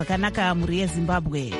Kanaka muri Zimbabwe.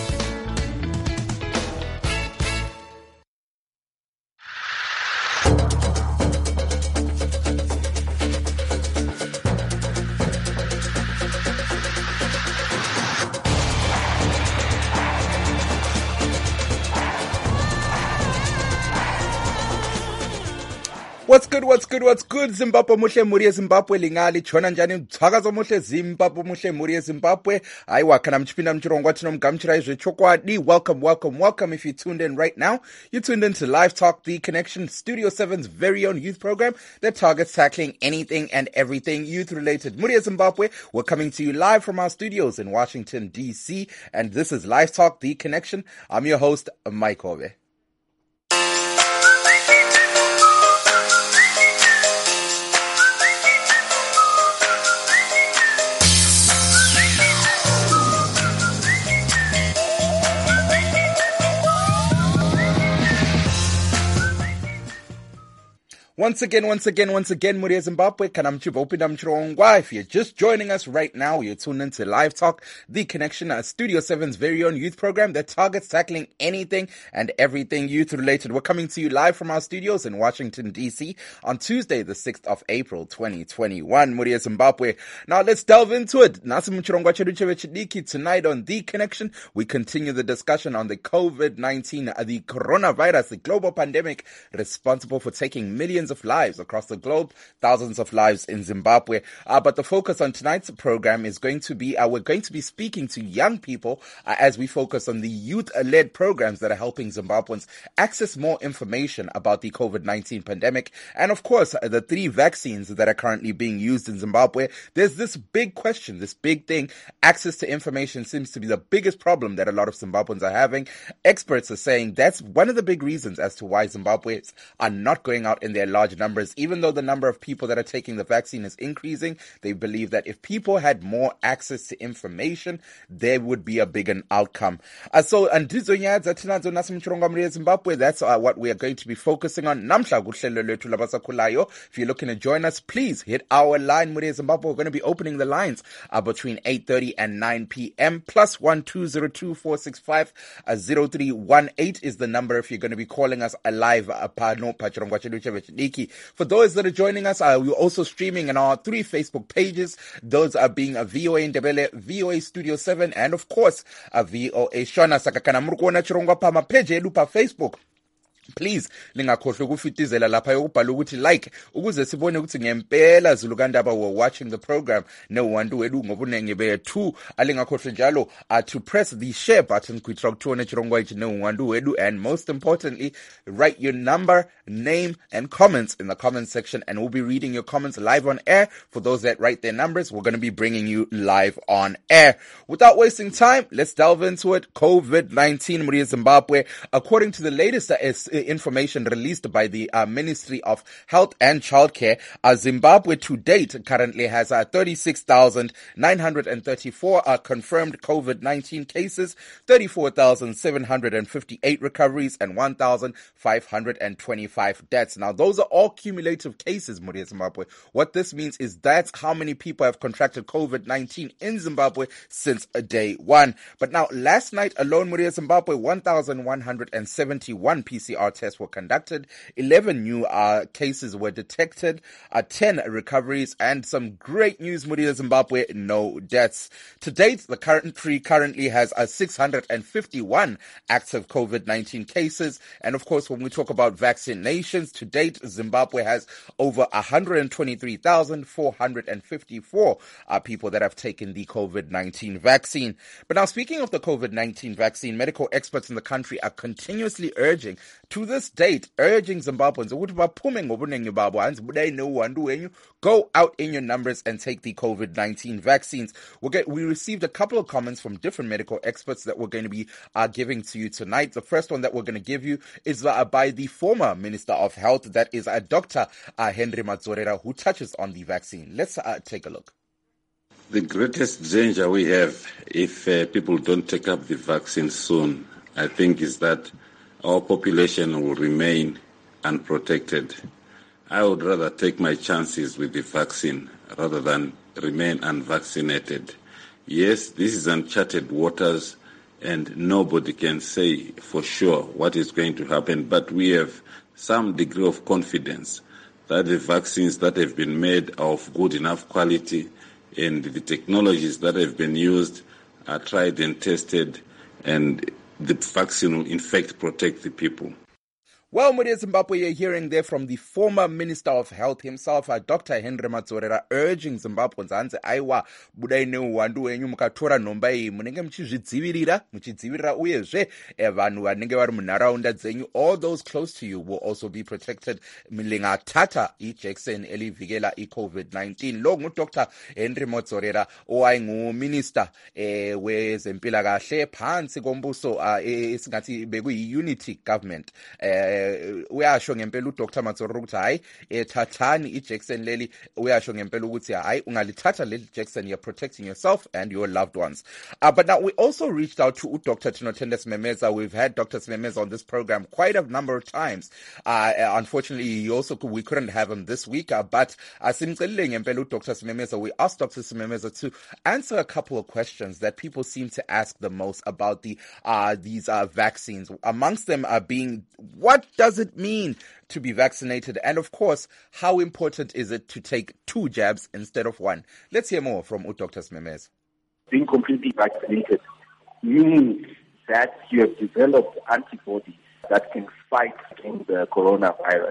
What's good, Zimbabwe muhle muri Zimbabwe lingali chona njani mtsakazo muhle Zimbabwe muhle muri Zimbabwe aiwa kana mchipinda mchirongwa tinomgamuchira izvechokwadi. Welcome if you tuned in right now. You tuned in to Live Talk, The Connection, Studio 7's very own youth program that targets tackling anything and everything youth related. Muri Zimbabwe, we're coming to you live from our studios in Washington DC, and this is Live Talk, The Connection. I'm your host, Mike Ove. Once again, Muri Zimbabwe, kana mchiva upinda mchirongwa. If you're just joining us right now, you're tuned into Live Talk, The Connection, Studio 7's very own youth program that targets tackling anything and everything youth related. We're coming to you live from our studios in Washington, D.C. on Tuesday, the 6th of April, 2021. Muri Zimbabwe. Now let's delve into it. Nasi mchirongwa chedu chidiki. Tonight on The Connection, we continue the discussion on the COVID-19, the coronavirus, the global pandemic responsible for taking millions of lives across the globe, thousands of lives in Zimbabwe. But the focus on tonight's program is going to be, we're going to be speaking to young people as we focus on the youth-led programs that are helping Zimbabweans access more information about the COVID-19 pandemic. And of course, the 3 vaccines that are currently being used in Zimbabwe. There's this big question, this big thing. Access to information seems to be the biggest problem that a lot of Zimbabweans are having. Experts are saying that's one of the big reasons as to why Zimbabweans are not going out in their large numbers. Even though the number of people that are taking the vaccine is increasing, they believe that if people had more access to information, there would be a bigger outcome. So, and that's what we are going to be focusing on. If you're looking to join us, please hit our line. Muri Zimbabwe, we're going to be opening the lines between 8:30 and 9 p.m. plus 12024650318 is the number if you're going to be calling us live. For those that are joining us, we're also streaming on our 3 Facebook pages. Those are being a VOA Ndebele, VOA Studio 7, and of course, a VOA Shona. Sakakana murkuona chirongwa pa mapeje edu pa Facebook. Please lingakhohlwa ukufitizela lapha yokubhala ukuthi like ukuze sibone ukuthi ngempela Zulukandaba were watching the program no wantu wedu ngobunenge bethu. Alingakhohlwa njalo to press the share button kwitra ukuthola chirongwa ichi no wantu wedu, and most importantly write your number, name and comments in the comment section, and we'll be reading your comments live on air. For those that write their numbers, we're going to be bringing you live on air. Without wasting time, let's delve into it. COVID-19 muri Zimbabwe. According to the latest information released by the Ministry of Health and Childcare, Zimbabwe to date currently has 36,934 confirmed COVID-19 cases, 34,758 recoveries, and 1,525 deaths. Now, those are all cumulative cases, Muri Zimbabwe. What this means is that's how many people have contracted COVID-19 in Zimbabwe since day one. But now, last night alone, Muri Zimbabwe, 1,171 PCR tests were conducted, 11 new cases were detected, 10 recoveries, and some great news, Muri Zimbabwe, no deaths. To date, the country currently has 651 active COVID-19 cases, and of course, when we talk about vaccinations, to date, Zimbabwe has over 123,454 people that have taken the COVID-19 vaccine. But now, speaking of the COVID-19 vaccine, medical experts in the country are continuously urging, to this date, urging Zimbabweans go out in your numbers and take the COVID-19 vaccines. We received a couple of comments from different medical experts that we're going to be giving to you tonight. The first one that we're going to give you is by the former Minister of Health, that is Dr. Henry Madzorera, who touches on the vaccine. Let's take a look. The greatest danger we have if people don't take up the vaccine soon, I think, is that our population will remain unprotected. I would rather take my chances with the vaccine rather than remain unvaccinated. Yes, this is uncharted waters, and nobody can say for sure what is going to happen, but we have some degree of confidence that the vaccines that have been made are of good enough quality, and the technologies that have been used are tried and tested, and the vaccine will in fact protect the people. Well, Muria Zimbabwe, you're hearing there from the former Minister of Health himself, Dr. Henry Matsorera, urging Zimbabweans hanzi aiwa budai neuwandu wenyu mukatora nhomba iyi munenge muchidzivirira uyezve vanhu vanenge vari munharaunda dzenyu, all those close to you will also be protected milingathatha ijekiseni elivikela i-COVID-19. Lo nguDr. Henry Matsorera owayenguminister wezempilakahle phansi kombuso esingathi bekuyi-unity government. Uyasho ngempela uDr. Matsorera ukuthi hayi thathani ijekiseni leli, uyasho ngempela ukuthi hayi ungalithatha leli jekiseni, you're protecting yourself and your loved ones. But now we also reached out to Dr. Tinotenda Simemeza. We've had Dr. Simemeza on this program quite a number of times. Unfortunately, we couldn't have him this week, but simcelile ngempela Dr. Simemeza. We asked Dr. Simemeza to answer a couple of questions that people seem to ask the most about these vaccines. Amongst them being, what does it mean to be vaccinated? And of course, how important is it to take 2 jabs instead of 1? Let's hear more from Dr. Simemeza. Being completely vaccinated means that you have developed antibodies that can fight against the coronavirus.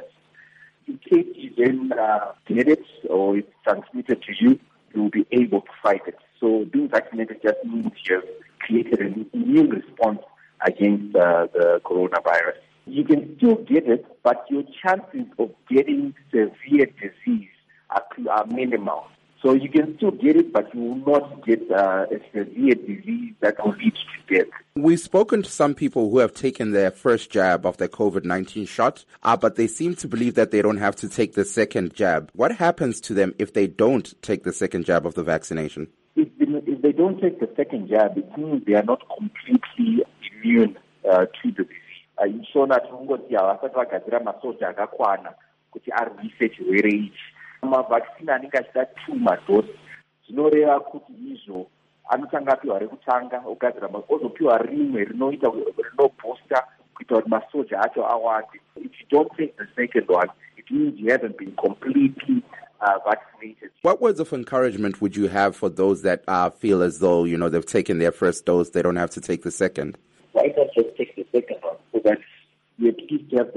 In case you then get it or it's transmitted to you, you'll be able to fight it. So being vaccinated just means you have created an immune response against the coronavirus. You can still get it, but your chances of getting severe disease are minimal. So you can still get it, but you will not get a severe disease that will lead to death. We've spoken to some people who have taken their first jab of their COVID-19 shot, but they seem to believe that they don't have to take the second jab. What happens to them if they don't take the second jab of the vaccination? If they don't take the second jab, it means they are not completely immune to the disease. Ishona tinongoti havasati vagadzira masoja akakwana kuti arwise chirwere ichi. Mavhakisini anenge achida 2 madhosi zvinoreva kuti izvo anotanga apiwa rekutanga ogadzira ozopiwa rimwe rinobooster kuita kuti masoja acho awande. If you don't take the second one, it means you haven't been completely vaccinated. What words of encouragement would you have for those that feel as though, they've taken their first dose, they don't have to take the second? Why not just take the second one so that you at least have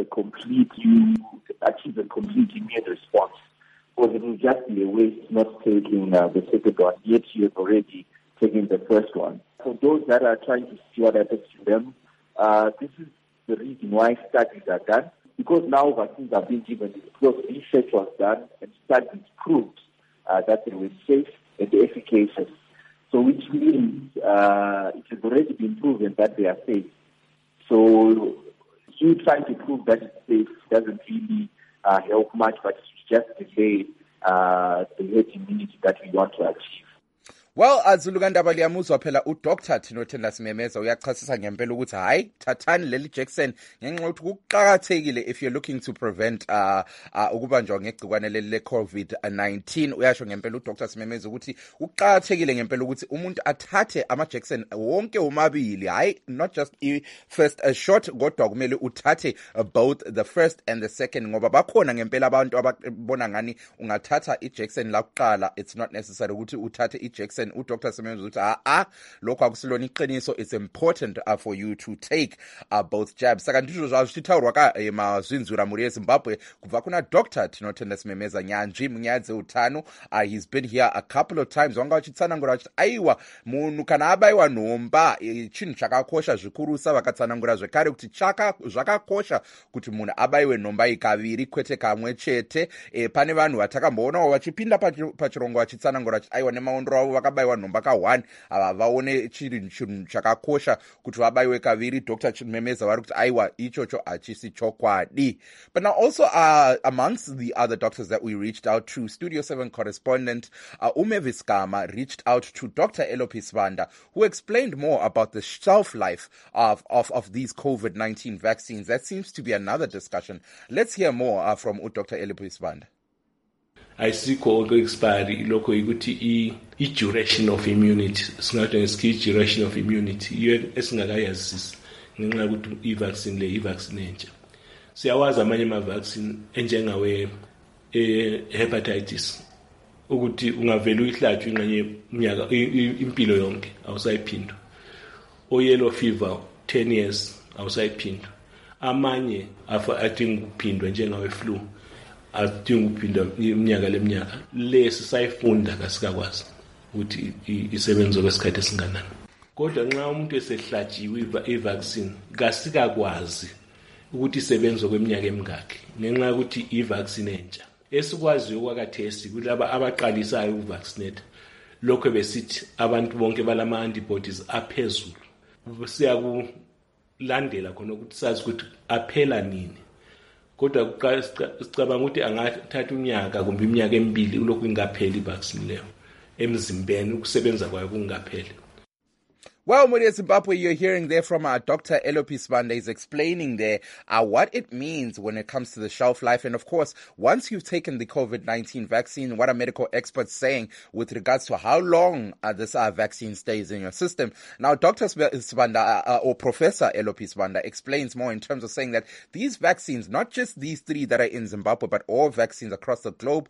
achieve a complete immune response? Because it will just be a waste not taking the second one, yet you have already taken the first one. For those that are trying to see what happens to them, this is the reason why studies are done. Because now vaccines are being given, because research was done and studies proved that they were safe and efficacious. So which means it has already been proven that they are safe. So you trying to prove that it's safe doesn't really help much, but it's just delay the herd immunity that we want to achieve. Well, azulukandaba liyamuzwa phela uDr. Tinotenda Simemeza uyachasisa ngempela ukuthi hayi thathani leli jekiseni ngenxa yokuthi kuqhakathekile if you're looking to prevent ukubanjwa ngegcikwane leli le-COVID-19. Uyasho ngempela uDr. Simemeza ukuthi kuqhakathekile ngempela ukuthi umuntu athathe amajekiseni wonke omabili, hayi not just first shot kodwa kumele uthathe both the first and the second, ngoba bakhona ngempela abantu ababona ngani ungathatha ijekiseni lakuqala, it's not necessary ukuthi uthathe ijekiseni. uDr. Simemeza uthi lokho akusilona iqiniso, it's important for you to take both jabs. Saka ndizvo zvazvitaurwa ka mazvinzura muri yeZimbabwe kubva kuna Dr. Tinotenda Simemeza nyanzvi munyaya dzeutano. He's been here a couple of times. Wanga vachitsanangura vachiti aiwa munhu kana abayiwa nhomba chinhu chakakosha zvikurusa. Vakatsanangura zvekare kuti zvakakosha kuti munhu abayiwe nhomba ikaviri kwete kamwe chete. Pane vanhu vatakamboonao vachipinda pachirongo vachitsanangura vachiti aiwa nemaondro avo vakabayiwa nhomba ka1 vaone chiri chinhu chakakosha kuti vabayiwe kaviri. Dr. Simemeza vari kuti aiwa ichocho hachisi chokwadi. But now also amongst the other doctors that we reached out to, Studio 7 correspondent Umevis Gama reached out to Dr. Elopis Vanda, who explained more about the shelf life of these COVID-19 vaccines. That seems to be another discussion. Let's hear more from Dr. Elopis Vanda. ayisikho ku-expiry lokho yikuthi i-duration of immunity singathi ngesikhi duration of immunity iyo esingakayazisisi ngenxa yokuthi i-vaccine le i-vaccine entsha siyawazi amanye ama-vaccine enjengawe hepatitis ukuthi ungavela uyihlatshwe ingxenye iminyaka impilo yonke awusayiphindwa o-yellow fever 10 years awusayiphindwa amanye adinga ukuphindwa njengawe flu adinga ukuphindwa iminyaka leminyaka lesi sayifunda kasikakwazi ukuthi isebenza kwesikhathi esinganani kodwa nxa umuntu esehlatshiwe i-vaccine kasikakwazi ukuthi isebenza kweminyaka emingaki ngenxa yokuthi i-vaccine entsha esikwaziyo kwakathesi kulaba abaqalisayo ukuvaccinate lokho besithi abantu bonke balama-antibodies aphezulu siyakulandela khona ukuthi sazi ukuthi aphela nini kodwa sicabanga ukuthi angathatha unyaka kumbe iminyaka emibili ulokhu ingapheli i-vaccine leyo emzimbeni ukusebenza kwayo kungapheli. Well, Muria Zimbabwe, you're hearing there from Dr. Elopi Sibanda is explaining there what it means when it comes to the shelf life. And of course, once you've taken the COVID-19 vaccine, what are medical experts saying with regards to how long this vaccine stays in your system? Now, Dr. Sibanda or Professor Elopi Sibanda explains more in terms of saying that these vaccines, not just these 3 that are in Zimbabwe, but all vaccines across the globe,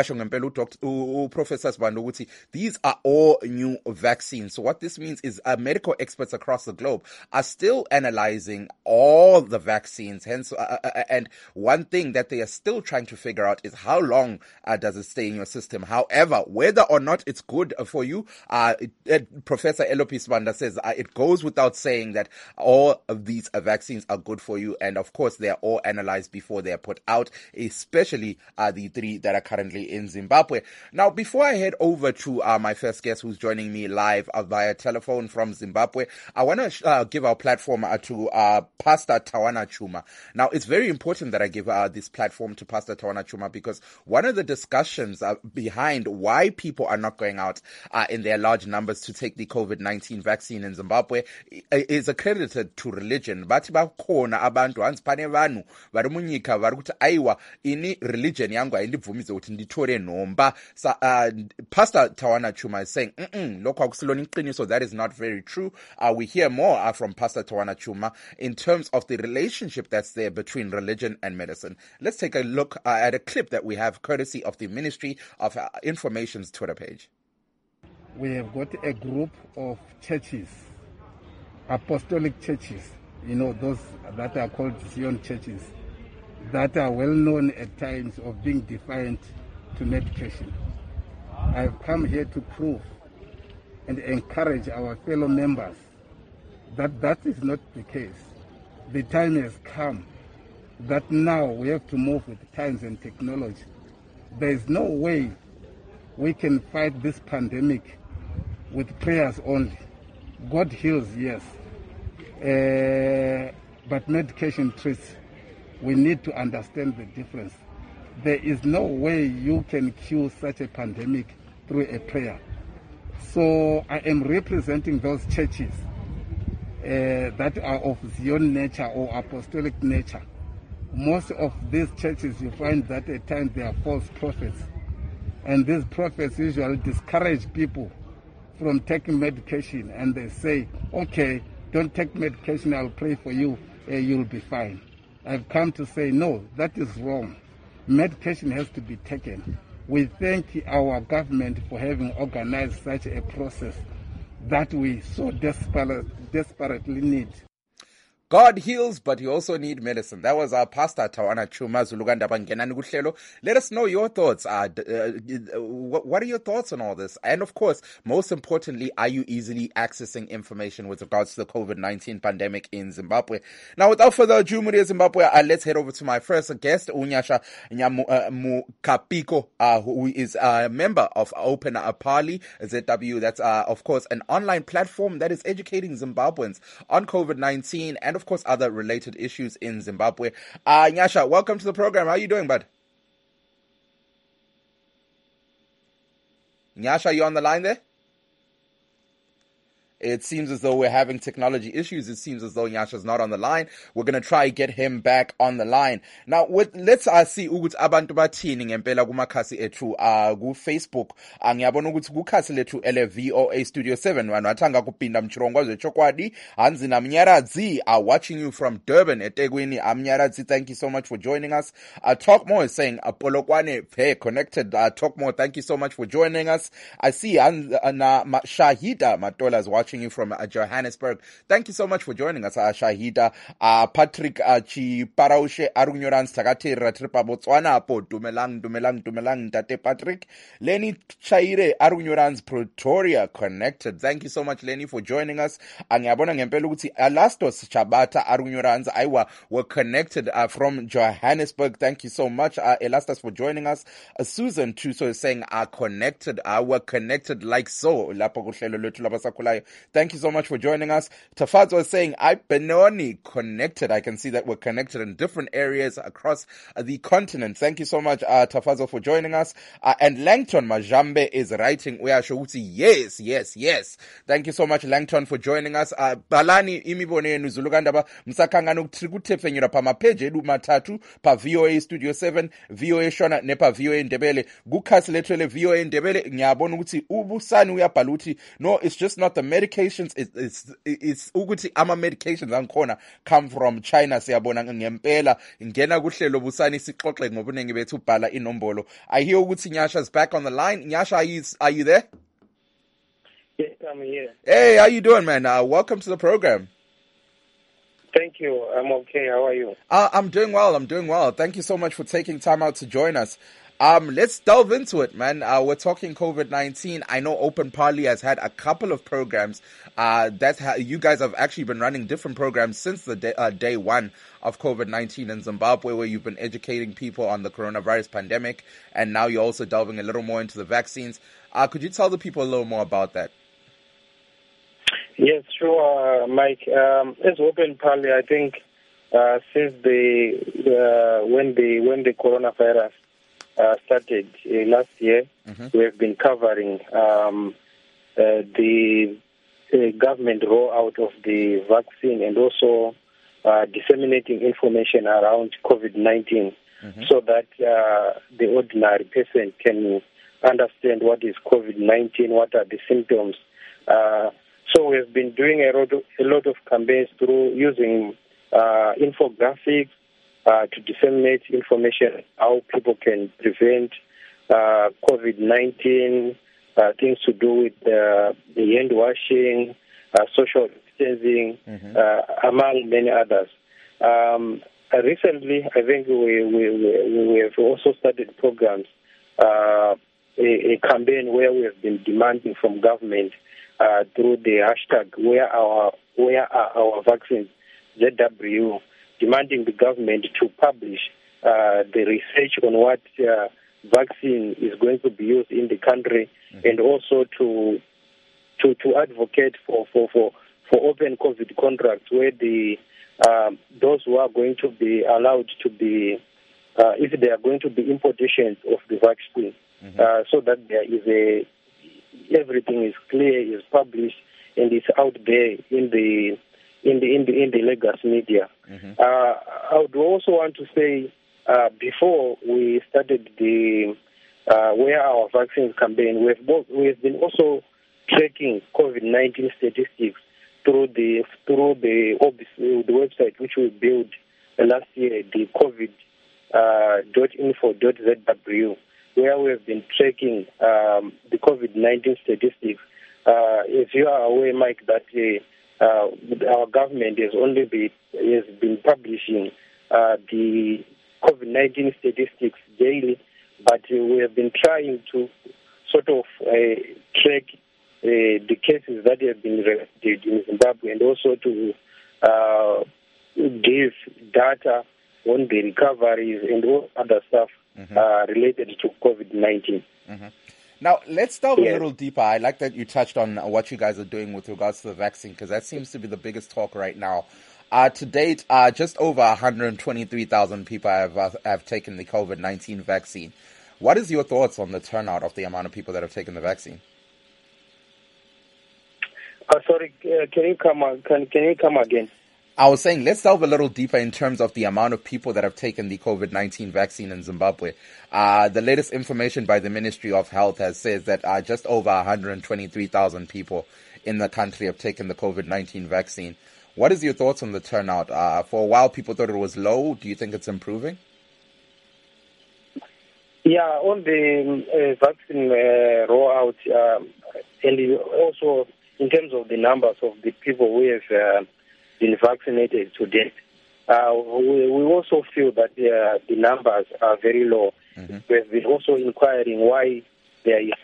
Professor Sibanda, these are all new vaccines. So what this means is medical experts across the globe are still analyzing all the vaccines. Hence, and one thing that they are still trying to figure out is how long does it stay in your system. However, whether or not it's good for you, Professor Elopi Sibanda says it goes without saying that all of these vaccines are good for you. And of course, they are all analyzed before they are put out, especially the 3 that are currently in Zimbabwe. Now, before I head over to my first guest who's joining me live via telephone from Zimbabwe, I want to give our platform to Pastor Tawana Chuma. Now, it's very important that I give this platform to Pastor Tawana Chuma because one of the discussions behind why people are not going out in their large numbers to take the COVID-19 vaccine in Zimbabwe is accredited to religion. Bathi bakhona abantu hansi vanhu vari munyika vari kuti aiwa ini religion yangu ayindibvumize kuti nditore nhomba. Pastor Tawana Chuma is saying lokho akusilona iqiniso, that is not very true. We hear more from Pastor Tawana Chuma in terms of the relationship that's there between religion and medicine. Let's take a look at a clip that we have courtesy of the Ministry of Information's Twitter page. We have got a group of churches, apostolic churches, those that are called Zion churches, that are well known at times of being defiant to medication. I've come here to prove and encourage our fellow members that that is not the case. The time has come that now we have to move with times and technology. There is no way we can fight this pandemic with prayers only. God heals, yes, but medication treats. We need to understand the difference. There is no way you can cure such a pandemic through a prayer. So I am representing those churches that are of Zion nature or apostolic nature. Most of these churches, you find that at times they are false prophets. And these prophets usually discourage people from taking medication. And they say, okay, don't take medication, I'll pray for you, you'll be fine. I've come to say, no, that is wrong. Medication has to be taken. We thank our government for having organized such a process that we so desperately need. God heals, but you also need medicine. That was our Pastor Tawana Chuma Zuluganda Bangenani Guhlelo. Let us know your thoughts. What are your thoughts on all this? And of course, most importantly, are you easily accessing information with regards to the COVID-19 pandemic in Zimbabwe? Now, without further ado, Muria Zimbabwe, let's head over to my first guest, Unyasha Mukapiko, who is a member of Open Pali ZW. That's, of course, an online platform that is educating Zimbabweans on COVID-19 and of course, other related issues in Zimbabwe. Nyasha, welcome to the program. How are you doing, bud? Nyasha, you on the line there? It seems as though we're having technology issues. It seems as though Nyasha's not on the line. We're going to try get him back on the line. Now, let's see ukuthi abantu bathini ngempela kumakhasi ethu ku Facebook. Ngiyabona ukuthi kukhasi lethu ele VOA Studio 7 vanhu vathanga kupinda mchirongwa zvechokwadi. Hanzi na Mnyaradzi are watching you from Durban eThekwini. Mnyaradzi, thank you so much for joining us. Talk More is saying Polokwane Pay connected. Talk More, thank you so much for joining us. I see Shahida Matola is watching you from Johannesburg. Thank you so much for joining us, Shahida. Patrick Chiparaushe Arunyorans Takatira Tripa Botswana po Dumelang Tate Patrick. Lenny Chaire Arunyorans Pretoria connected. Thank you so much, Lenny, for joining us. Angiyabona ngempela ukuthi Alastos Chabata Arunyorans Aiwa were connected from Johannesburg. Thank you so much, Elastos, for joining us. Susan Tuso is saying we're connected like so. Thank you so much for joining us. Tafazo is saying Benoni connected. I can see that we're connected in different areas across the continent. Thank you so much, Tafazo, for joining us. And Langton Majambe is writing yes. Thank you so much, Langton, for joining us. Balani imibone nuzulugandaba msakangano trikutefenyura pa mapeje edu matatu pa VOA Studio 7, VOA Shona nepa VOA Ndebele. Gukhasi letwele VOA Ndebele ngiyabona ukuthi ubusani uyabhala uthi no, it's just not the medications, it's ukuthi ama medications angikhona come from China. Siyabona ngempela ngena kuhlelo busani sixoxe ngobunengi bethu bhala inombolo. I hear ukuthi Nyasha's back on the line. Nyasha, are you there? Yes, I'm here. Hey, how you doing, man? Welcome to the program. Thank you. I'm okay. How are you? I'm doing well. Thank you so much for taking time out to join us. Let's delve into it, man. We're talking COVID-19. I know Open Parley has had a couple of programs. You guys have actually been running different programs since the day one of COVID-19 in Zimbabwe, where you've been educating people on the coronavirus pandemic, and now you're also delving a little more into the vaccines. Could you tell the people a little more about that? Yes, sure, Mike. As Open Parley, I think since when the coronavirus started last year, we have been covering the government rollout of the vaccine and also disseminating information around COVID-19 so that the ordinary person can understand what is COVID-19, what are the symptoms. So we have been doing a lot of campaigns through using infographics to disseminate information how people can prevent COVID-19, things to do with the hand washing, social distancing, among many others. Recently, I think we have also started programs, a campaign where we have been demanding from government through the hashtag where are our vaccines, ZW, demanding the government to publish the research on what vaccine is going to be used in the country, and also to advocate for open COVID contracts where those who are going to be allowed to be, if they are going to be importations of the vaccine, so that there is everything is clear, is published, and is out there in the legacy media. I would also want to say, before we started the Where Our Vaccines campaign, we have been also tracking COVID-19 statistics through the website which we built last year, the covid.info.zw, where we have been tracking the COVID-19 statistics. As you are aware, Mike, that our government has been publishing the COVID-19 statistics daily, but we have been trying to sort of track the cases that have been recorded in Zimbabwe, and also to give data on the recoveries and all other stuff related to COVID-19. Now, let's delve a little deeper. I like that you touched on what you guys are doing with regards to the vaccine, because that seems to be the biggest talk right now. To date, just over 123,000 people have taken the COVID-19 vaccine. What is your thoughts on the turnout of the amount of people that have taken the vaccine? Sorry, can you come again? I was saying, let's delve a little deeper in terms of the amount of people that have taken the COVID-19 vaccine in Zimbabwe. The latest information by the Ministry of Health has said that just over 123,000 people in the country have taken the COVID-19 vaccine. What is your thoughts on the turnout? For a while, people thought it was low. Do you think it's improving? Yeah, on the vaccine rollout, and also in terms of the numbers of the people who have been vaccinated to date, we also feel that the numbers are very low. Mm-hmm. We've been also inquiring why there is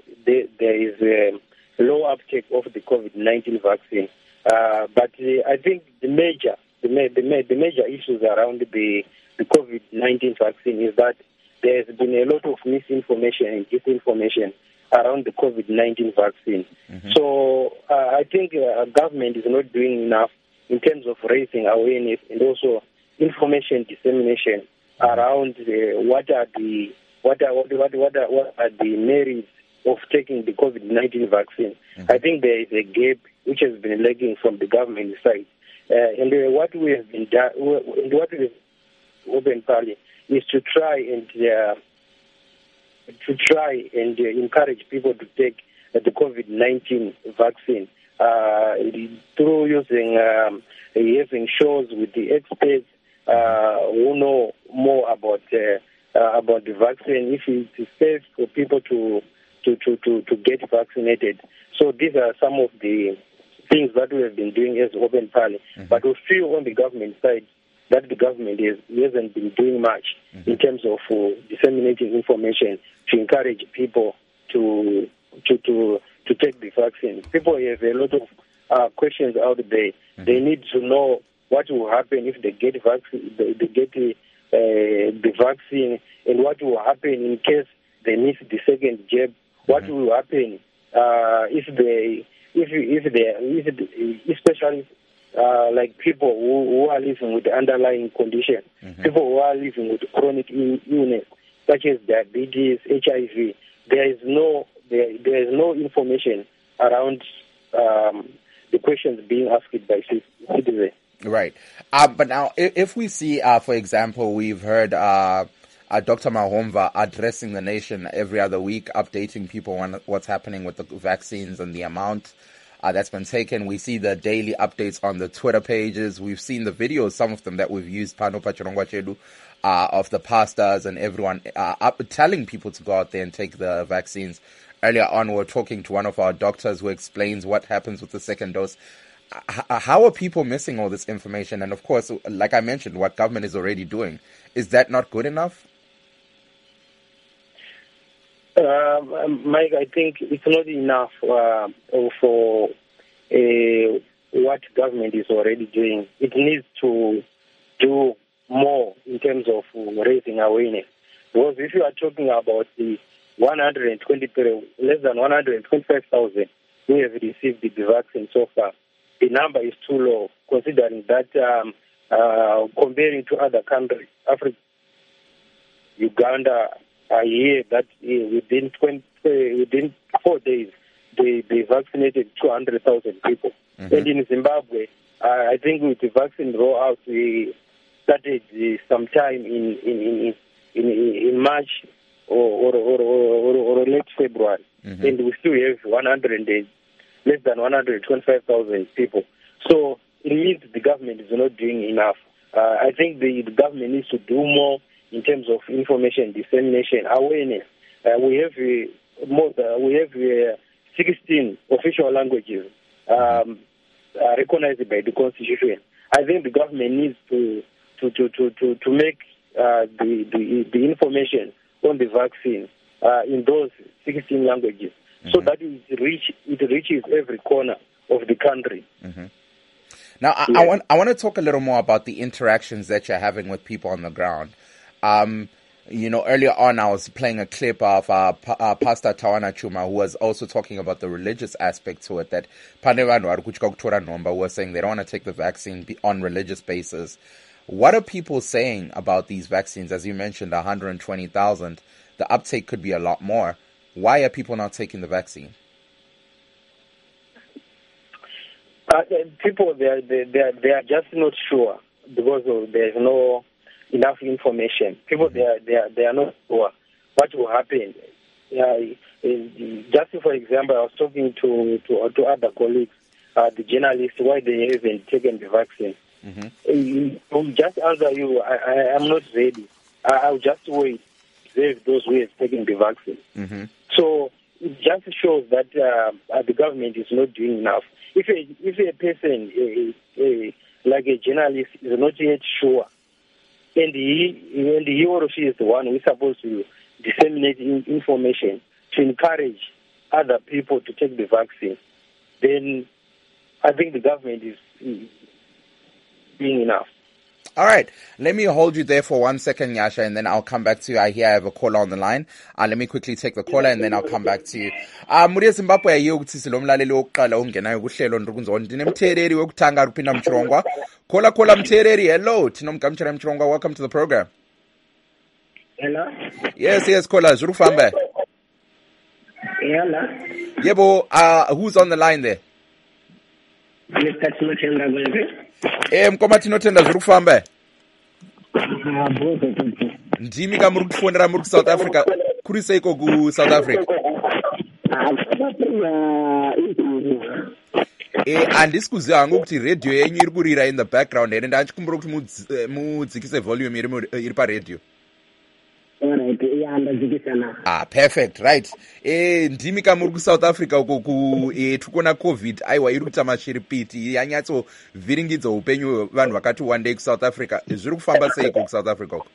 a low uptake of the COVID-19 vaccine. But I think the major issues around the COVID-19 vaccine is that there has been a lot of misinformation and disinformation around the COVID-19 vaccine. Mm-hmm. So I think government is not doing enough in terms of raising awareness and also information dissemination around what are the merits of taking the COVID-19 vaccine. Mm-hmm. I think there is a gap which has been lagging from the government side, and what we have been done, what we have open party is to try and encourage people to take the COVID-19 vaccine through using shows with the experts who know more about the vaccine, if it is safe for people to get vaccinated. So these are some of the things that we have been doing as Open Party. Mm-hmm. But we feel on the government side that the government hasn't been doing much mm-hmm. in terms of disseminating information to encourage people to take the vaccine. People have a lot of questions out there. Mm-hmm. They need to know what will happen if they get vaccine. They get the vaccine, and what will happen in case they miss the second jab. Mm-hmm. What will happen especially like people who are living with the underlying condition, mm-hmm. people who are living with chronic illness such as diabetes, HIV. There is no information around the questions being asked by citizens. Right. But now, if we see, for example, we've heard Dr. Mahomva addressing the nation every other week, updating people on what's happening with the vaccines and the amount that's been taken. We see the daily updates on the Twitter pages. We've seen the videos, some of them that we've used, Pano Pachirongwa Chedu, of the pastors and everyone telling people to go out there and take the vaccines. Earlier on, we were talking to one of our doctors who explains what happens with the second dose. How are people missing all this information? And of course, like I mentioned, what government is already doing. Is that not good enough? Mike, I think it's not enough for what government is already doing. It needs to do more in terms of raising awareness. Because if you are talking about the less than 125,000 who have received the vaccine so far, the number is too low, considering that comparing to other countries, Africa, Uganda, I hear that within 4 days, they vaccinated 200,000 people. Mm-hmm. And in Zimbabwe, I think with the vaccine rollout, we started sometime in March or late February, mm-hmm. and we still have less than 125,000 people. So it means the government is not doing enough. I think the government needs to do more in terms of information dissemination, awareness. We have 16 official languages recognized by the Constitution. I think the government needs to make the information on the vaccine in those 16 languages, mm-hmm. so that it reaches every corner of the country. Mm-hmm. Now, I want to talk a little more about the interactions that you're having with people on the ground. Earlier on, I was playing a clip of Pastor Tawana Chuma, who was also talking about the religious aspect to it, that Panevanu was saying they don't want to take the vaccine on religious basis. What are people saying about these vaccines? As you mentioned, 120,000. The uptake could be a lot more. Why are people not taking the vaccine? People, they are just not sure because there's no enough information. People, they are not sure what will happen. Just for example, I was talking to other colleagues, the journalists, why they haven't taken the vaccine. Mm-hmm. Just answer you, I am not ready. I'll just wait. Save those who have taken the vaccine. Mm-hmm. So it just shows that the government is not doing enough. If a person, like a journalist, is not yet sure, and he or she is the one who is supposed to disseminate information to encourage other people to take the vaccine, then I think the government is doing enough. All right. Let me hold you there for 1 second, Yasha, and then I'll come back to you. I hear I have a caller on the line. Let me quickly take the caller, and then I'll come back to you. Muri Zimbabwe ayiyo ukuthi silomlaleli wokuqala ongenayo kuhlelo ndikunzona. Ndinemthereri wekuthanga Rupinda Mchirongwa. Caller Mthereri. Hello. Tinomgamchira Mchirongwa. Welcome to the program. Hello. Yes, caller. Zuru kufamba. Hello. Yebo, who's on the line there? Mr. Tinotenda Gwebe. Mkoma Tinotenda zuru kufamba. Ndimi ka muri kufonera muri South Africa. Kuri seiko ku South Africa. Andisikuziva hangu kuti radio yenyu iri kurira in the background ende ndachikumbura kuti mudzikise volume iri paradio. Alright, ndadzikisana. Perfect, right. Ndimi ka muri South Africa uko tukona COVID aiwa iri kuita mashiripiti yanyatso vhiringidza upenyu vanhu vakati one day ku South Africa. Zviri kufamba sei ku South Africa uko?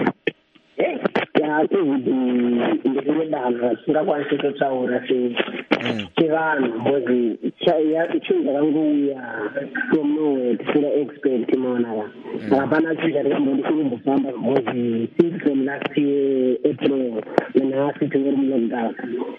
COVID ndinodanha singakwanisi kutaura sechivanhu because chinhu chakangouya from nowhere tisinga expect maonaka hapana chinhu chatikamboti kumbofamba because since from last year April nanhasi tingori mulockdown.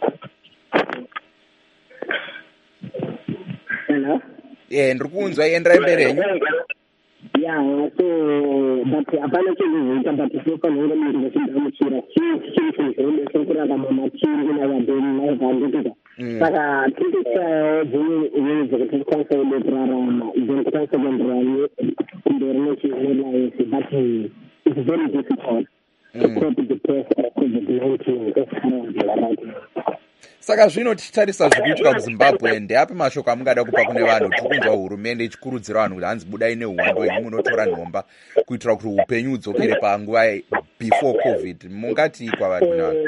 Hello? Ndiri kunzwa endera mberi henyu. Yeah, so but hapana chinhu but tinofanira kuti vachigamuchira chinhu chokuraka mamachiri kunavadeni naivandikika saka tirikushayawo dzimwe dzekuti tikwanisa kudokurarama then tikwanisa kuenderera kumberi nechilife but it's very difficult to cope with the press of COVID-19 as currently right now. Saka zvino tichitarisa zvikuitika kuZimbabwe ndeapi mashoko amungada kupa kune vanhu? Tikunzwa hurumende ichikurudzira vanhu kuti hanzi budai neuhondo yenyu munotora nhomba kuitira kuti upenyu hudzokere panguva before COVID. Mungati kwavari kune vanhu?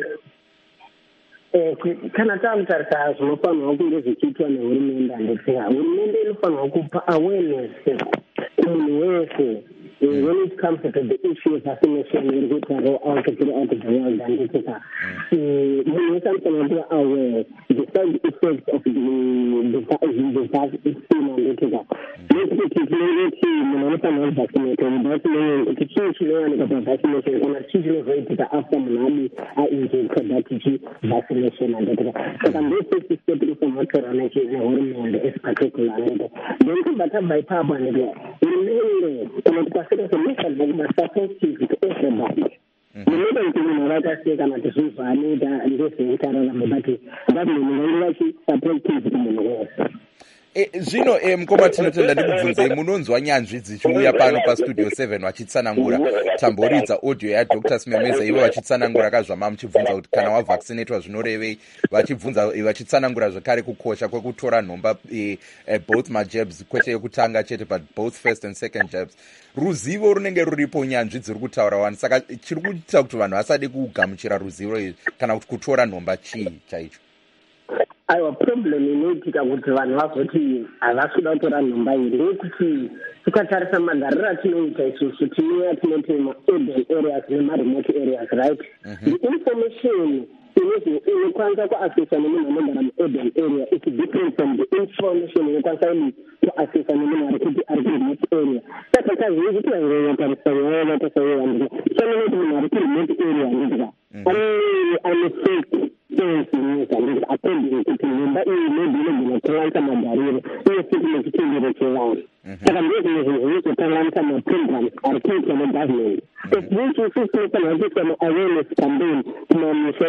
Kana tamutarisa zvinofanirwa kunge zvichiitwa nehurumende handitsinga hurumende inofanirwa kupa awareness kumunhu wese when it comes to the issue of vaccination iri kuita roll out throughout the world handitsinga munhu wese anofanirwa kuva aware the side effects of the vaccine handitsinga nekuti tinongoti munhu anofanirwa kuvaccinate mubatinoo kuti chii chinowanika pavaccination kana chii chinozoitika after munhu ainjecta that vaccination handitsinga saka ndefirst step inofanirwa kutorwa nehurumende esiparticular handitsinga then kubata baipapo handitsinga hurumende kana kuti pasika semesa supportive to everybody munoita kuti munhu vakasiye kana kuti zvinhu zvaanoita ndezveutararama but government ngairi vachisupportive kumunhu wese. Zvino Mkoma Tinotenda ndikubvunzei, munonzwa nyanzvi dzichiuya pano pastudio 7 vachitsanangura tamboridza audio yaDr Simemeza ivo vachitsanangura kazvama muchibvunza kuti kana wavaccinatwa zvinorevei, vachitsanangura zvakare kukosha kwekutora nhomba both majabs kwete yekutanga chete but both first and second jabs. Ruzivo runenge ruripo, nyanzvi dziri kutaura vanhu, saka chiri kuita kuti vanhu vasade kugamuchira ruzivo izvi kana kuti kutora nhomba chii chaicho? Aiwa, problem inoitika kuti vanhu vazoti havasi kuda kutora nhomba iyi ndeyekuti tikatarisa magariro atinoita isusu tinouya tinoti ma-urban areas nema-remote areas right. The information inokwanisa kuaccessa nemunhu anogara mu-urban area is different from the information inokwanisa kuaccessa nemunhu ari ku-remote area. Saka kazhinji kuti vanhu vatarisanyaya chanonoti munhu ari ku-remote area ndika anefect according kuti nhomba iyi maybe inogona kutanganisa magariro uye futi nechitendero chevanhu. Saka ndezvimwe zvinhu zvinozotanganisa maprograms ari kuitwa negovernment. Isusu tinofanira kuitwa ma-awareness campaign kumamisha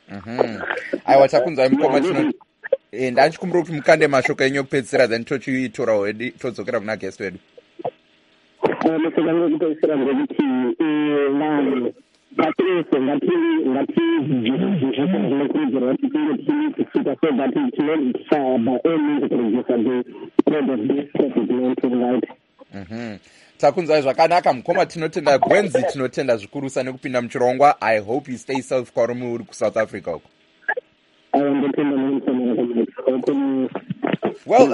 aiwa takunzwai mukoma ndanchikumbira kuti mukande mashoko enyu okupedzisira then tochitora wedi todzokera kuna guest wedu. Mashoko angu ekupedzisira ndekuti vanhu patirese ngatizvinokurudzirwa kuti tinge tichiita so that tinotry by all means kureduce the spread of this COVID-19 right. takunzwai zvakanaka mukoma, tinotenda gwenzi, tinotenda zvikurusa nekupinda muchirongwa. I hope you stay safe kwaromu uri kuSouth Africa uko. Well,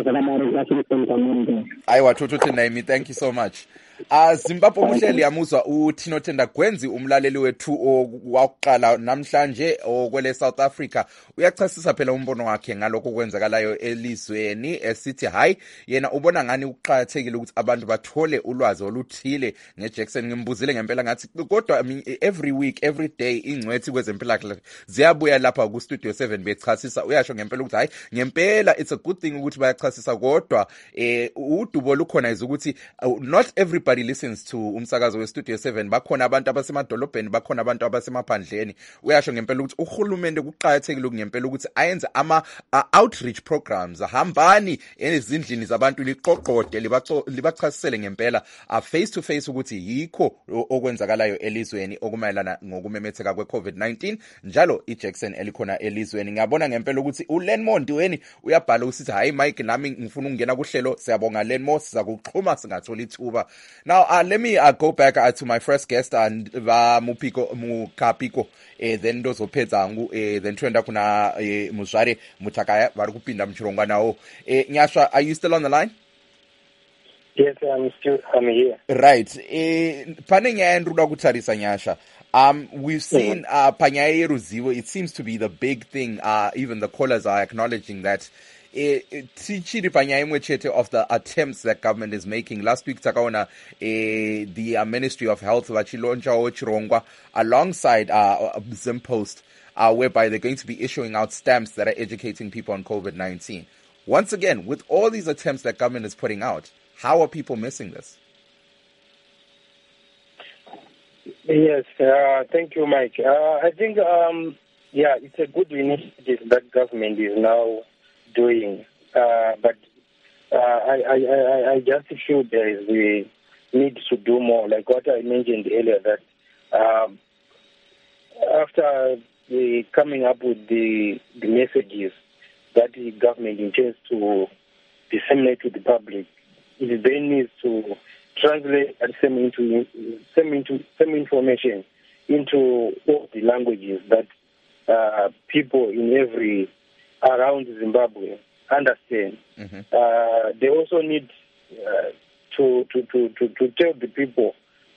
aiwa tototendaimi, thank you so much. Zimbabwe muhleli yamuzwa tinotenda gwenzi, umlaleli wethu wakuqala namhlanje okwele South Africa, uyachasisa phela umbono wakhe ngalokho kwenzakalayo elizweni, esithi hayi yena ubona ngani uqhakathekile ukuthi abantu bathole ulwazi oluthile ngeJackson. Ngimbuzile ngempela ngathi kodwa every week every day ingcwethi kwezempilakahle ziyabuya lapha ku Studio 7 bechasisa. Uyasho ngempela ukuthi hayi ngempela it's a good thing ukuthi bayachasisa, kodwa udubo lukhona ukuthi not everybody listens to umsakazo we Studio 7. Bakhona abantu abasemadolobheni, bakhona abantu abasemaphandleni. Uyasho ngempela ukuthi uhulumende kuqhakathekile ngempela ukuthi ayenze ama outreach programs, hambani ezindlini zabantu liqoqode libachasisele ngempela face to face ukuthi yikho okwenzakalayo elizweni okumayelana ngokumemetheka kwe-COVID-19 njalo iJackson elikhona elizweni. Ngiyabona ngempela ukuthi uLenmore Ndiweni uyabhala usithi hayi Mike nami ngifuna ukungena kuhlelo. Siyabonga Lenmore, siza kuxhuma singathola ithuba. Now let me go back to my first guest and Mukapiko then ndozopedza ngu then twenda kuna Muzvare Mutakaya vari kupinda muchirongwa nawo. Nyasha, are you still on the line? Yes, I'm here. Right. Pane nyaya yandiroda kutarisa Nyasha. We've seen panyaya yeruzivo, it seems to be the big thing. Even the callers are acknowledging that tichiri panyaya imwe chete of the attempts that government is making. Last week takaona the Ministry of Health vachilonchawo chirongwa alongside Zimpost, whereby they're going to be issuing out stamps that are educating people on COVID-19. Once again, with all these attempts that government is putting out, how are people missing this? Yes, thank you, Mike. I think, it's a good initiative that government is now doing, but I just feel there is the need to do more, like what I mentioned earlier, that after coming up with the messages that the government intends to disseminate to the public, it then needs to translate and send information into all the languages that people in around Zimbabwe understand. They also need to tell the people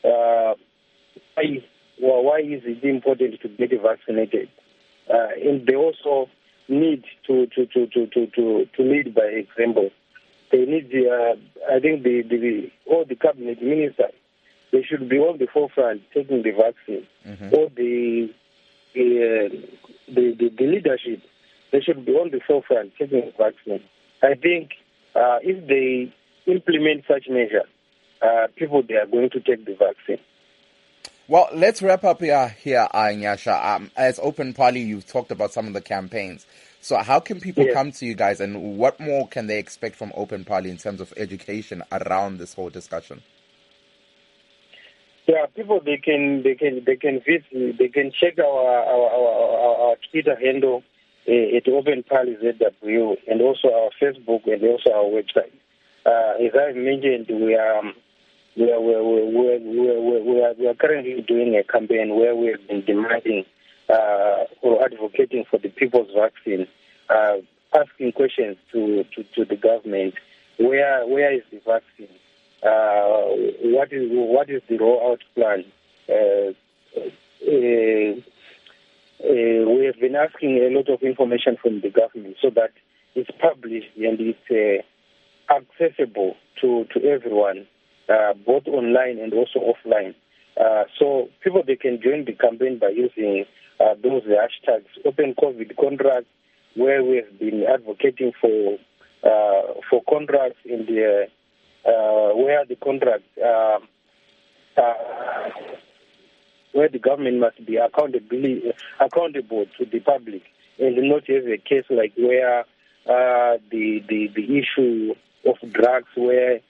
why is it important to get vaccinated, and they also need to lead by example. They need I think all the cabinet ministers, they should be on the forefront taking the vaccine. All the leadership, they should be on the forefront taking the vaccine. I think if they implement such measures, people, they are going to take the vaccine. Well, let's wrap up here, Nyasha. As Open Party, you've talked about some of the campaigns. So how can people come to you guys, and what more can they expect from Open Party in terms of education around this whole discussion? Yeah, people, they can visit, they can check our Twitter handle at Open Party ZW, and also our Facebook and also our website. As I mentioned, we are currently doing a campaign where we have been demanding or advocating for the people's vaccine, asking questions to the government. Where is the vaccine? What is the rollout plan? We have been asking a lot of information from the government so that it's published and it's accessible to everyone, both online and also offline. So people, they can join the campaign by using those hashtags, Open COVID Contracts, where we have been advocating for contracts in the where the contracts where the government must be accountable to the public, and not have a case like where the issue of drugs, where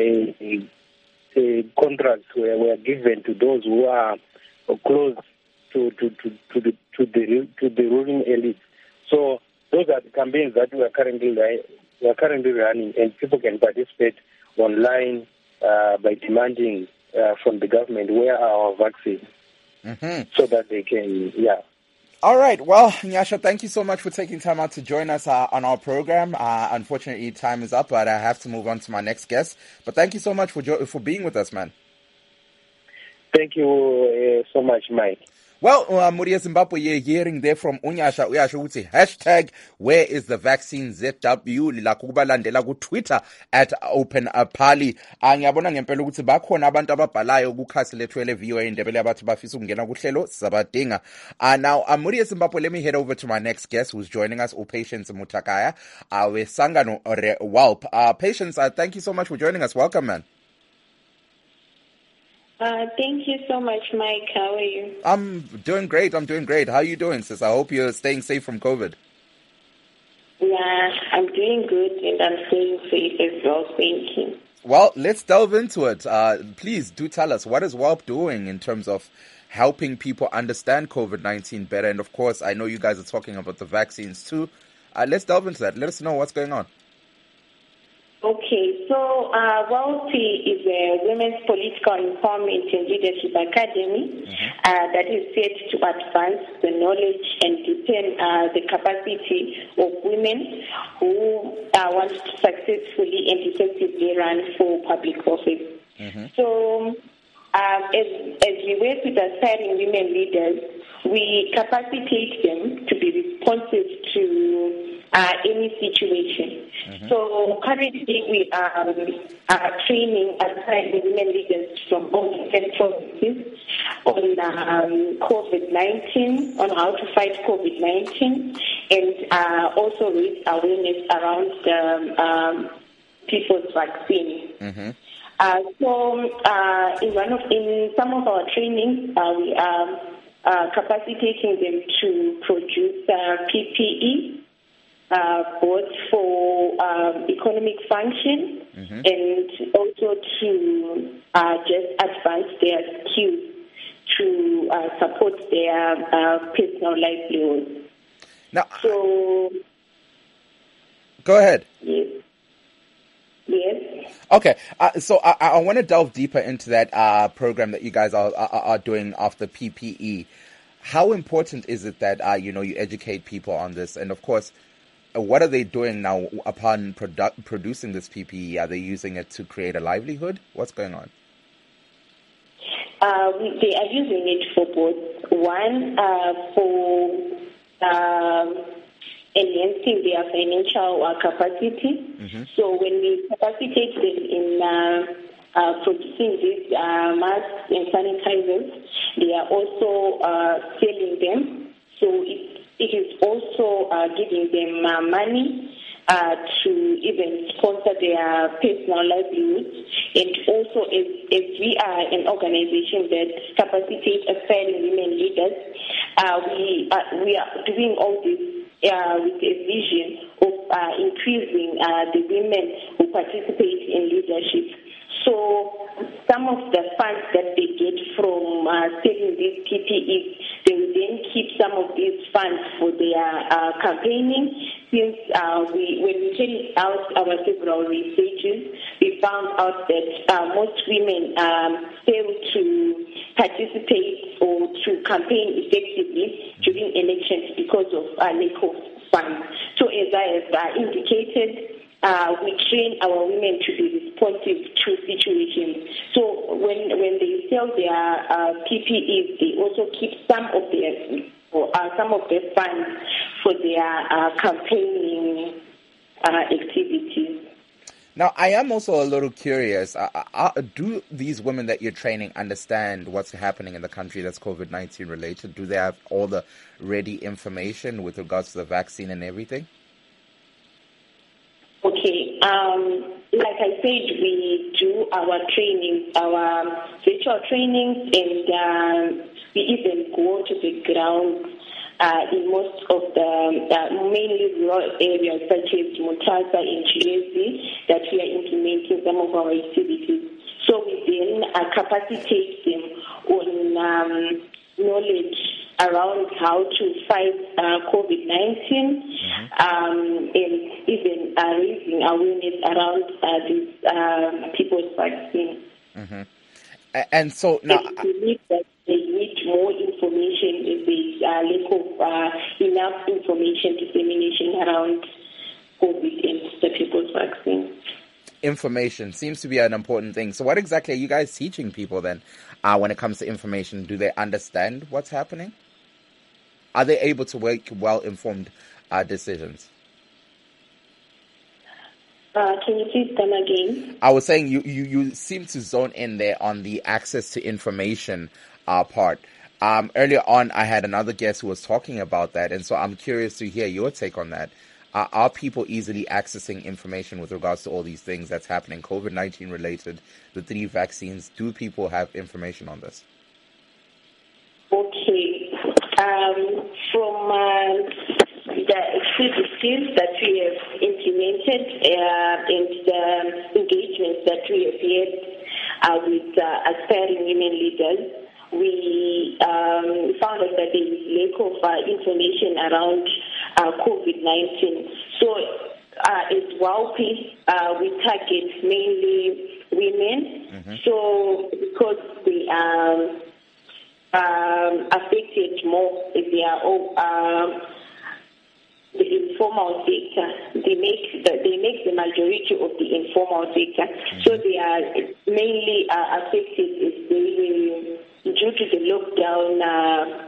contracts were given to those who are close to the ruling elite. So those are the campaigns that we are currently running, and people can participate online by demanding from the government where are our vaccines, so that they can, All right. Well, Nyasha, thank you so much for taking time out to join us on our program. Unfortunately, time is up, but I have to move on to my next guest. But thank you so much for being with us, man. Thank you so much, Mike. Well, Muria Zimbabwe, you're hearing there from Unyasha. Uyasha uthi hashtag where is the vaccine ZW lilakuba landela ku Twitter at Open Apali. Ngiyabona ngempela ukuthi bakhona abantu ababhalayo kukhasi lethu leVOA indebele abathi bafisa ukungena kuhlelo sabadinga. Now, Muria Zimbabwe, let me head over to my next guest who's joining us, Patience Mutakaya, we Sangano WALP. Patience, thank you so much for joining us. Welcome, man. Thank you so much, Mike. How are you? I'm doing great. How are you doing, sis? I hope you're staying safe from COVID. Yeah, I'm doing good and I'm staying safe as well. Thank you. Well, let's delve into it. Please do tell us, what is WALP doing in terms of helping people understand COVID-19 better? And of course, I know you guys are talking about the vaccines too. Let's delve into that. Let us know what's going on. Okay, so WALP is a Women's Political Empowerment and Leadership Academy that is set to advance the knowledge and deepen the capacity of women who want to successfully and effectively run for public office. So as we work with aspiring women leaders, we capacitate them to be responsive to any situation. So currently we are training aspiring women leaders from all different provinces on COVID-19, on how to fight COVID-19, and also raise awareness around people's vaccine. So in some of our trainings, we are capacitating them to produce PPE, both for economic function and also to just advance their skills to support their personal livelihood. Now, so go ahead. Yes. Okay, so I want to delve deeper into that program that you guys are doing after PPE. How important is it that you educate people on this? And of course, what are they doing now upon producing this PPE? Are they using it to create a livelihood? What's going on? They are using it for both. One, for enhancing their financial capacity. So when we capacitate them in producing these masks and sanitizers, they are also selling them. So it is also giving them money to even sponsor their personal livelihoods. And also, as we are an organization that capacitates aspiring women leaders, we are doing all this with a vision of increasing the women who participate in leadership. So some of the funds that they get from selling these PPEs, they will then keep some of these funds for their campaigning. Since when we carried out our several researches, we found out that most women fail to participate or to campaign effectively during elections because of lack of funds. So as I have indicated, we train our women to be responsive to situations. So when they sell their PPEs, they also keep some of their funds for their campaigning activities. Now, I am also a little curious. Do these women that you're training understand what's happening in the country that's COVID-19 related? Do they have all the ready information with regards to the vaccine and everything? Okay, like I said, we do our trainings, our virtual trainings, and we even go to the ground in most of the mainly rural areas such as Mutasa and Chilezi, that we are implementing some of our activities. So we then capacitate them on knowledge around how to fight COVID-19 and even raising awareness around this people's vaccine. And so now, I believe that they need more information. There's lack of enough information dissemination around COVID and the people's vaccine. Information seems to be an important thing. So what exactly are you guys teaching people then when it comes to information? Do they understand what's happening? Are they able to make well-informed decisions? Can you please come again? I was saying you seem to zone in there on the access to information part. Earlier on, I had another guest who was talking about that, and so I'm curious to hear your take on that. Are people easily accessing information with regards to all these things that's happening, COVID-19 related, the 3 vaccines? Do people have information on this? Okay. From the activities that we have implemented and the engagements that we have had with aspiring women leaders, we found out that there is lack of information around COVID-19. So as WAUPI, we target mainly women. So because they are affected more, they are all the informal sector. They make the majority of the informal sector. So they are mainly affected due to the lockdown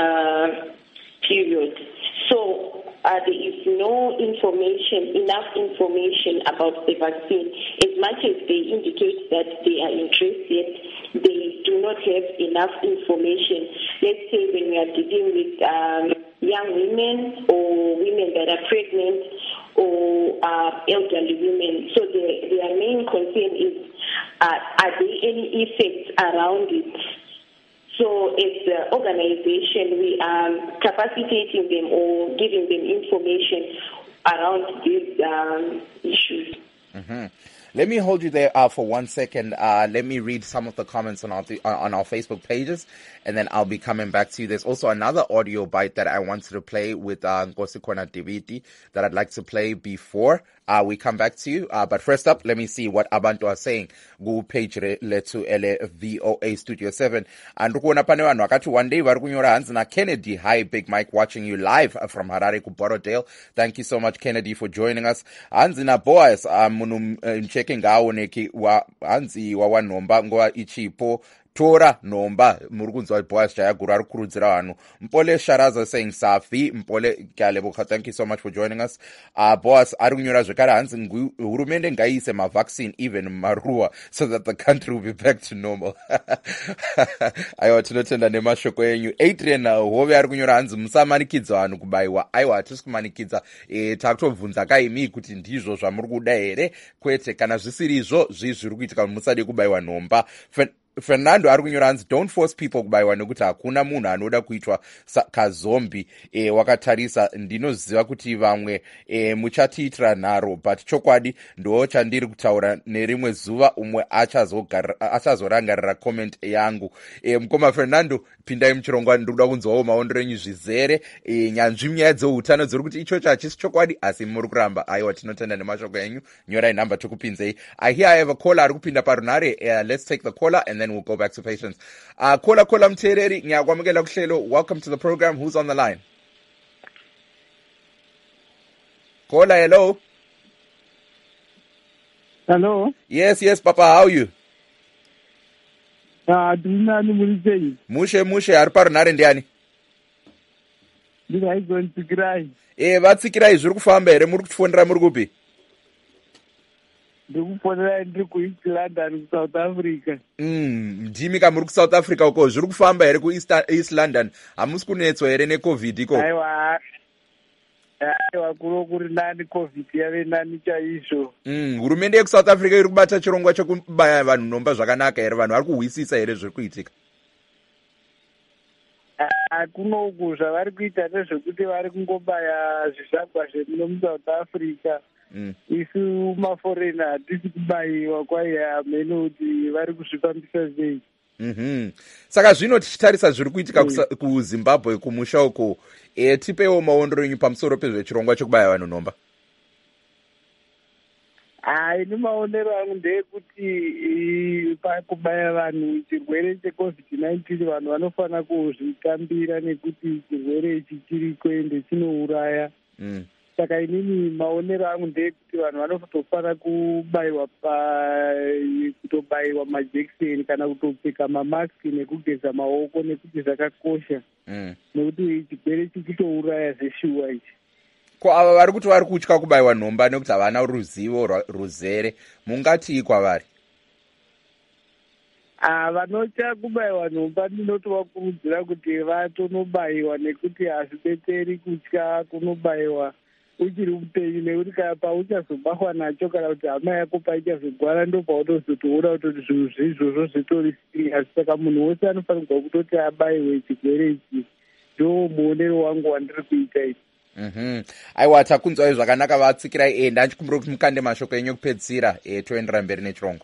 period. So there is no enough information about the vaccine. As much as they indicate that they are interested, they do not have enough information. Let's say when we are dealing with young women or women that are pregnant or elderly women. So their main concern is, are there any effects around it? So as an organization, we are capacitating them or giving them information around these issues. Let me hold you there for 1 second. Let me read some of the comments on our Facebook pages, and then I'll be coming back to you. There's also another audio bite that I wanted to play with Nkosikona Dibiti that I'd like to play before we come back to you. But first up, let me see what abantu are saying. Go page letu ele VOA Studio 7. And ukuona pane vanhu vakati one day vari kunyora hanzi na Kennedy. Hi, Big Mike, watching you live from Harare ku Borodale. Thank you so much, Kennedy, for joining us. Hanzi na Boaz, munhu mcheke ngaoneki hanzi wawanomba nguva ichipo. Tora nomba muri kunzwa Boaz Jayaguru ari kurudzira vanhu. Mpole Sharaza saying Safi, Mpole Galeboka, thank you so much for joining us. Boaz ari kunyora zvekare hanzi hurumende ngaiise mavaccine even marua so that the country will be back to normal. Aiwa tinotenda nemashoko enyu. Adrian Hove ari kunyora hanzi musamanikidza vanhu kubaiwa. Aiwa hatisi kumanikidza, takutobvunza kaimi kuti ndizvo zvamuri kuda here, kwete kana zvisiri izvo zviri kuitika musade kubaiwa nhomba. Fernando ari kunyora hanzi don't force people kubaiwa nekuti hakuna munhu anoda kuitwa kazombi. Wakatarisa ndinoziva kuti vamwe muchatiitira nharo, but chokwadi ndo chandiri kutaura nerimwe zuva umwe achazorangarira comment yangu. Mukoma Fernando, pindai muchirongwa, ndikuda kunzwawo maondero enyu zvizere. Nyanzvi nyaya dzeutano dziri kuti ichocho hachisi chokwadi asi muri kuramba. Aiwa tinotenda nemashoko enyu. Nyorai namba tokupinzei. I hear I have a caller ari kupinda parunare. Let's take the caller and then we'll go back to patients. Kola mtereri nyakwamukela kuhlelo. Welcome to the program. Who's on the line? Kola, hello. Hello. Yes, Papa. How are you? Dinani mulisei. Mushe ari parunare ndiani? Ndikaigontsikirai. Vatsikirai zviri kufamba here? Muri kutifonera muri kupi? Ndikufonera ndiri kuEast London kuSouth Africa. Ndimi kamuri kuSouth Africa uko zviri kufamba here kuEast London? Hamusi kunetswa here neCovid iko? Aiwa kuro kuri nani COVID yave nani chaizvo. Hurumende yekuSouth Africa iri kubata chirongwa chekubaya vanhu nhomba zvakanaka here? Vanhu vari kuhwisisa here zviri kuitika? kunoku zvavari kuita nezvekuti vari kungobaya zvishagwa zvemuno muSouth Africa. Isu maforena hatisi kubayiwa kwaye hamene kuti vari kuzvifambisa sei. Saka zvino tichitarisa zviri kuitika kuZimbabwe kumusha uko, tipewo maondero enyu pamusoro pezvechirongwa chokubaya vanhu nhomba. Ini maonero angu ndeyekuti pakubaya vanhu chirwere cheCovid-19 vanhu vanofana kuzvitambira nekuti chirwere ichi chiri kuende chinouraya. Saka inini maonero angu ndeyekuti vanhu vanotofana kutobayiwa majekiseni kana kutopfeka mamasiki nekugeza maoko nekuti zvakakosha. Nekuti chirwere ichi chitouraya zveshuwa ichi. Ko ava vari kuti vari kutya kubayiwa nhomba nekuti havana ruzivo ruzere, mungati kwavari? Vanotya kubayiwa nhomba ndinotovakurudzira kuti vatonobayiwa nekuti hazvibetseri kutya kunobayiwa uchiri upenyu, nekuti kana pauchazobatwa nacho kana kuti hama yako paichazogwara ndopaunozotoona kuti zvinhu zveizvozvo zvitori siriyasi. Saka munhu wose anofanirwa kutoti abayiwe chirwere ichi. Ndo muonero wangu wandiri kuita ichi. Aiwa, takunzwai zvakanaka vatsikirai. Ndanchikumbira kuti mukande mashoko enyu kupedzisira toendera mberi nechirongo.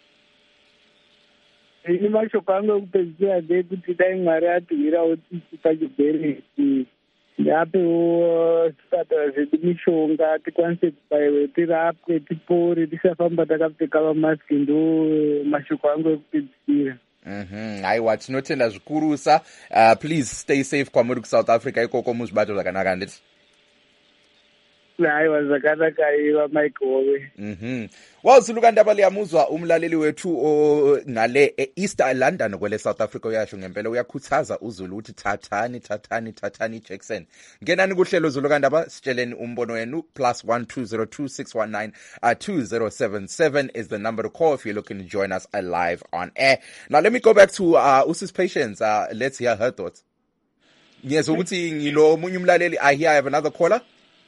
Ini mashoko angu ekupedzisira ndeyekuti dai Mwari atirwirawo tsitsi pachirwere ichi, ndiapewo zvipatara zvedu mishonga tikwanise kubayiwa tirapwe tipore tisafamba takapfeka mamasiki. Ndo mashoko angu ekupedzisira. Aiwa, tinotenda zvikurusa. Please stay safe kwamuri kuSouth Africa ikoko muzvibato zvakanaka handiti? Aiwa, zvakanaka iva Michael. Well, Zuluka Ndabali yamuzwa umlaleli wethu ngale East London kwele South Africa uyasho ngempela uyakhuthaza uZulu ukuthi thathani Jackson. Ngenani kuhlelo Zuluka Ndaba sitsheleni umbono wenu +1 202 619 2077 is the number to call if you're looking to join us live on air. Now let me go back to Usis Patience. Let's hear her thoughts. Yes, ukuthi ngilo munye umlaleli. I hear I have another caller.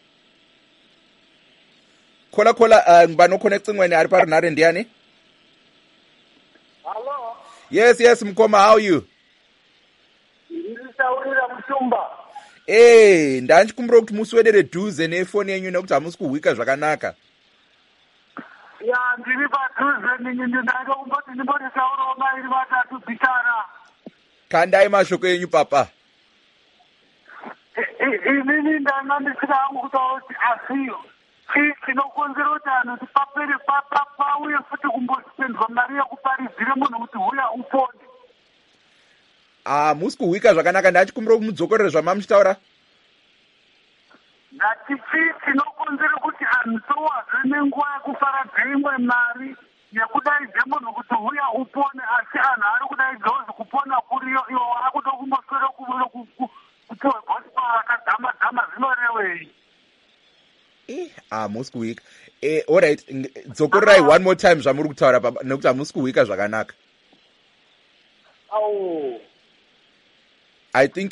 Kola ngibano connect ngweni ari parinare ndiyani? Hello. Yes Mkoma, how are you? Ndirisaurira Mutumba. Ndanchikumbira kuti muswedere dhuze nefoni yenyu nekuti hamusi kuhwika zvakanaka. Ya, ndiri padhuze ndinenge kumboti ndimbotaurawo mairi matatu bhitara. Kandai mashoko enyu papa. Inini ndanga ndisina hangu kutaura kuti asiyo. Chinokonzera kuti anhu tipapere pauye futi kumbosendwa mari yekuparidzire munhu kuti huya upone. Musi kuhwika zvakanaka, ndachikumbira kumudzokorere zvamamuchitaura. Ndatichi chinokonzera kuti anhu towazve nenguva yekuparadza imwe mari yekudaidze munhu kuti huya upone, asi anhu ari kudaidza uzi kupona kuriyo, iwo waakuda kumboswera kupiwa gospel akadzama zvinorevei. Musi kuhwika. Alright, dzokorerai one more time zvamuri kutaura papa nekuti hamusi kuhwika zvakanaka. I think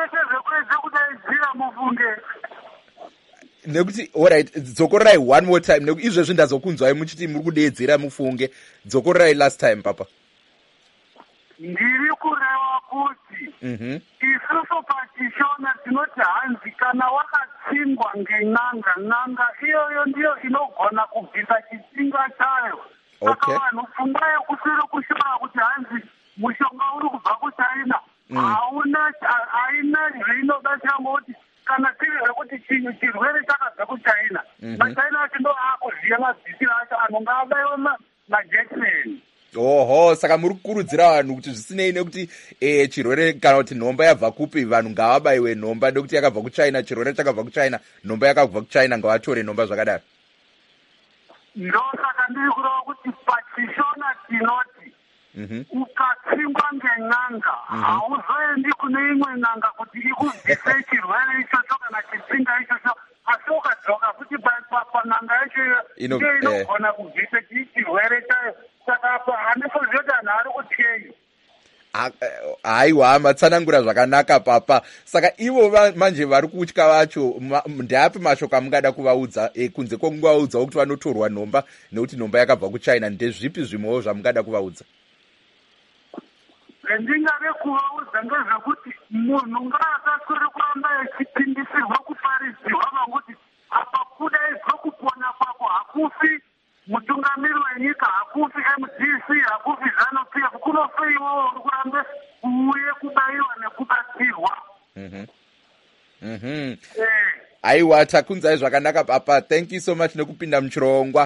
nekuti alright, dzokorerai one more time nekuti izvezvi ndazokunzwai muchiti muri kudeedzera mufunge. Dzokorerai last time papa. Ndiri kureva kuti isusu pachishona tinoti hanzi kana wakatsingwa n'anga iyoyo ndiyo inogona kubvisa chitsinga chayo. Saka vanhu pfungwa yekusiri kushora kuti hanzi mushonga uri kubva kuChina haina zveinoda changoti kana tiri zvekuti chirwere chakabva kuChina, maChina acho ndo aakuziya mabvisiro acho, anhu ngaabayiwe majekiseni. Saka muri kukurudzira vanhu kuti zvisinei nekuti chirwere kana kuti nhomba yabva kupi, vanhu ngavabayiwe nhomba nekuti yakabva kuChina, chirwere chakabva kuChina, nhomba yakabva kuChina, ngavatore nhomba zvakadaro. Ndosaka ndiri kureva kuti pachishona tinoti ukatsingwa ngen'anga hauzoendi kune imwe n'anga kuti ikubvise chirwere ichocho kana chitsinga ichocho, asi ukadzoka futi pan'anga yacho iyo inogona kubvise chirwere chayo. Saka handifungi kuti anhu ari kutyei. Haiwa, matsanangura zvakanaka papa. Saka ivo manje vari kutya vacho, ndeapi mashoko amungada kuvaudza kunze kwokuvaudza kuti vanotorwa nhomba nekuti nhomba yakabva kuChina? Ndezvipi zvimwewo zvamungada kuvaudza? ndingave kuvaudza ngezvekuti munhu ngaasaswere kuramba echipindisirwa kuparidzirwa vanguti apa kudaidzwa kupona kwako hakufi mutungamiri wenyika, hakufi MDC, hakufi ZANU-PF, kunofe iwowo uri kurambe uye kubayiwa nekubatsirwa. Aiwa takunzai zvakanaka papa. Thank you so much nekupinda muchirongwa.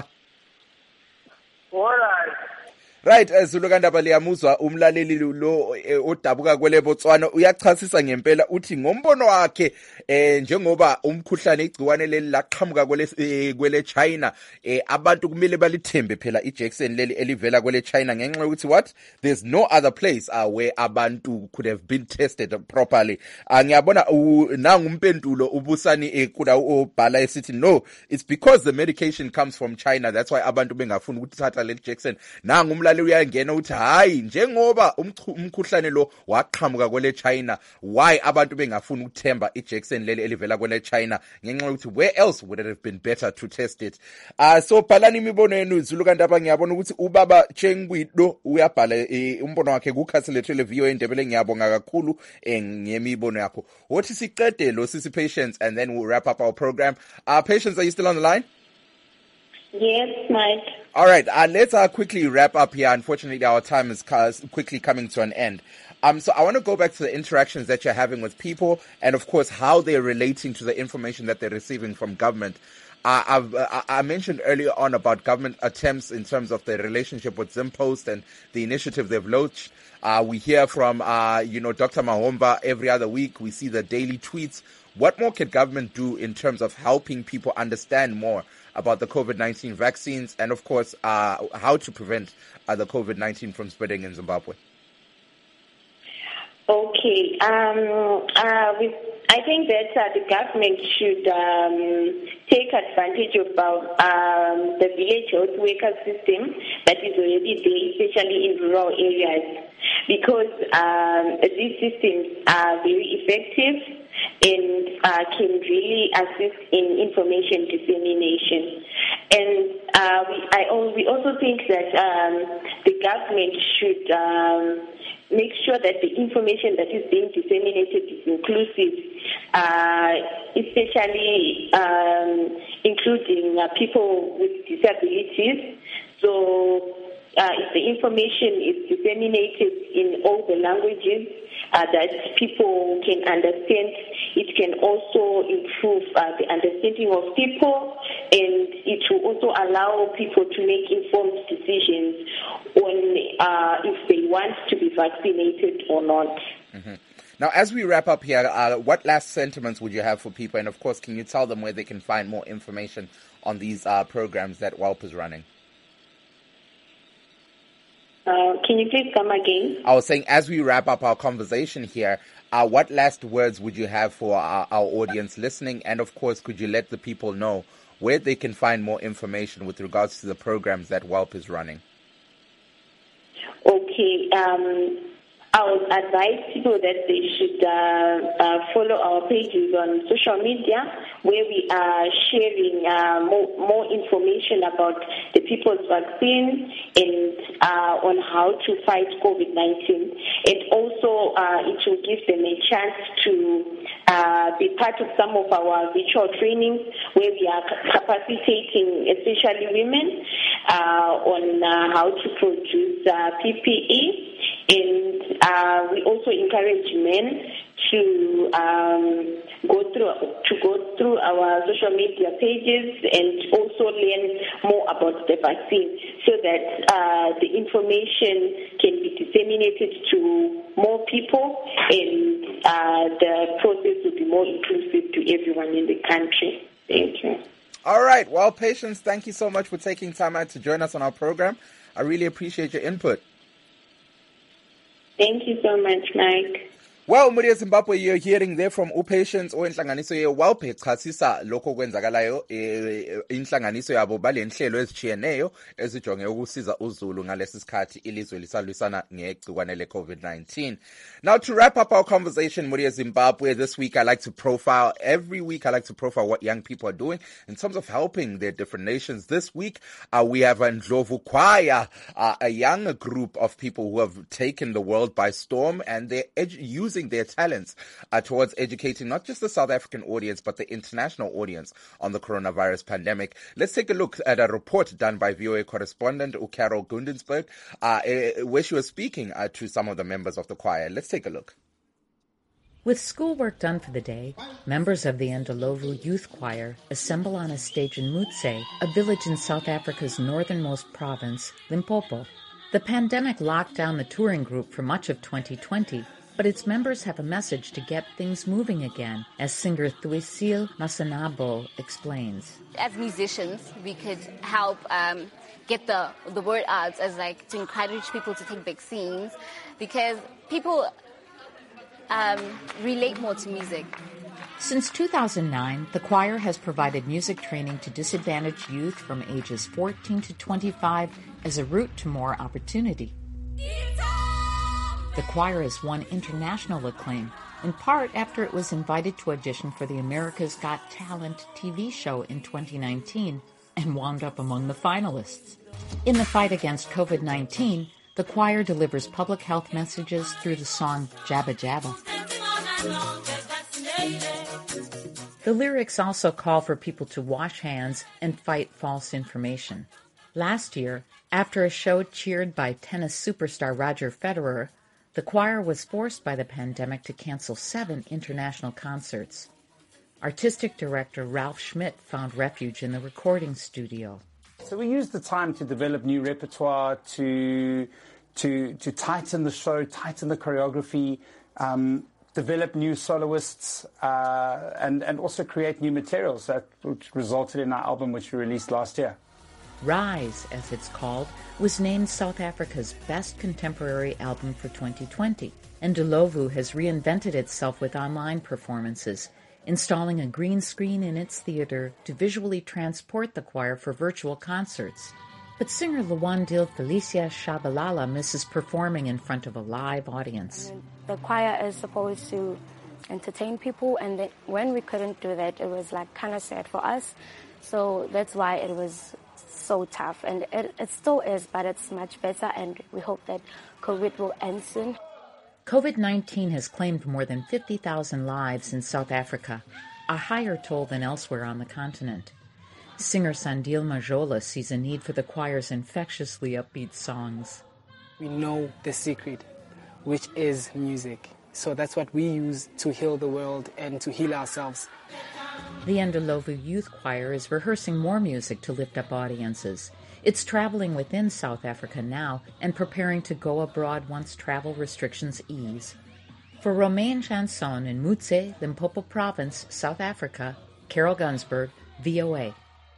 Right, Zulukandaba liyamuzwa umlaleli lo odabuka kwele Botswana uyachasisa ngempela uthi ngombono wakhe njengoba umkhuhlane igciwane leli laqhamuka kwele China abantu kumele balithembe phela iJackson leli elivela kwele China ngenxa yokuthi what there's no other place where abantu could have been tested properly. Ngiyabona nangu umpendulo ubusani kuda obhala esithi no, it's because the medication comes from China, that's why abantu bengafuni ukuthatha leli Jackson. Nangu umlaleli uyangena uthi hayi njengoba umkhuhlane lo waqhamuka kwele China, why abantu bengafuni ukuthemba iJackson leli elivela kwele China ngenxa yokuthi where else would it have been better to test it. So bhalani imibono yenu Zulukandaba. Ngiyabona ukuthi ubaba Chengwido uyabhala umbono wakhe kuKhasilethele VOA Ndebele. Ngiyabonga kakhulu ngemibono yakho. Wothi siqede lo sisi Patience and then we'll wrap up our program. Patience, are you still on the line? Yes, Mike. All right, let's quickly wrap up here. Unfortunately, our time is quickly coming to an end. So I want to go back to the interactions that you're having with people and, of course, how they're relating to the information that they're receiving from government. I mentioned earlier on about government attempts in terms of their relationship with Zimpost and the initiative they've launched. We hear from, Dr. Mahomba every other week. We see the daily tweets. What more can government do in terms of helping people understand more about the COVID-19 vaccines and, of course, how to prevent the COVID-19 from spreading in Zimbabwe? Okay. I think that the government should take advantage of the village health worker system that is already there, especially in rural areas, because these systems are very effective and can really assist in information dissemination. And we also think that the government should make sure that the information that is being disseminated is inclusive, especially including people with disabilities. So if the information is disseminated in all the languages that people can understand, it can also improve the understanding of people, and it will also allow people to make informed decisions on if they want to be vaccinated or not. Mm-hmm. Now, as we wrap up here, what last sentiments would you have for people? And, of course, can you tell them where they can find more information on these programs that WELP is running? Can you please come again? I was saying, as we wrap up our conversation here, what last words would you have for our audience listening? And, of course, could you let the people know where they can find more information with regards to the programs that WELP is running? Okay. I would advise people that they should follow our pages on social media, where we are sharing more information about the people's vaccine and on how to fight COVID-19. And also, it will give them a chance to be part of some of our virtual trainings, where we are capacitating especially women on how to produce PPE. And we also encourage men to go through our social media pages and also learn more about the vaccine, so that the information can be disseminated to more people, and the process will be more inclusive to everyone in the country. Thank you. All right. Well, Patience, thank you so much for taking time out to join us on our program. I really appreciate your input. Thank you so much, Mike. Well, Muria Zimbabwe, you're hearing there from uPatience owenhlanganiso ye-WELP echasisa lokho kwenzakalayo inhlanganiso yabo balenhlelo ezitshiyeneyo ezijonge ukusiza uzulu ngalesi sikhathi ilizwe lisalwisana ngegciwane le-COVID-19. Now, to wrap up our conversation, Muria Zimbabwe, this week every week I like to profile what young people are doing in terms of helping their different nations. This week, we have Ndlovu Choir, a young group of people who have taken the world by storm, and they're using their talents towards educating not just the South African audience, but the international audience on the coronavirus pandemic. Let's take a look at a report done by VOA correspondent Carol Gundensberg, where she was speaking to some of the members of the choir. Let's take a look. With schoolwork done for the day, members of the Ndlovu Youth Choir assemble on a stage in Mutse, a village in South Africa's northernmost province, Limpopo. The pandemic locked down the touring group for much of 2020, but its members have a message to get things moving again, as singer Thuisil Masanabo explains. As musicians, we could help get the word out as like to encourage people to take vaccines, because people relate more to music. Since 2009, the choir has provided music training to disadvantaged youth from ages 14 to 25 as a route to more opportunity. The choir has won international acclaim, in part after it was invited to audition for the America's Got Talent TV show in 2019 and wound up among the finalists. In the fight against COVID-19, the choir delivers public health messages through the song Jabba Jabba. The lyrics also call for people to wash hands and fight false information. Last year, after a show cheered by tennis superstar Roger Federer, the choir was forced by the pandemic to cancel 7 international concerts. Artistic director Ralph Schmidt found refuge in the recording studio. So we used the time to develop new repertoire, to tighten the show, tighten the choreography, develop new soloists, and also create new materials, which resulted in our album, which we released last year. Rise, as it's called, was named South Africa's best contemporary album for 2020, and Ndlovu has reinvented itself with online performances, installing a green screen in its theater to visually transport the choir for virtual concerts. But singer Lwandile Felicia Shabalala misses performing in front of a live audience. The choir is supposed to entertain people, and then when we couldn't do that, it was like kind of sad for us. So that's why it was so tough, and it still is, but it's much better, and we hope that COVID will end soon. COVID-19 has claimed more than 50,000 lives in South Africa, a higher toll than elsewhere on the continent. Singer Sandile Majola sees a need for the choir's infectiously upbeat songs. We know the secret, which is music. So that's what we use to heal the world and to heal ourselves. The Ndlovu Youth Choir is rehearsing more music to lift up audiences. It's traveling within South Africa now and preparing to go abroad once travel restrictions ease. For Romain Chanson in Mutse, Limpopo Province, South Africa, Carol Gunsberg, VOA.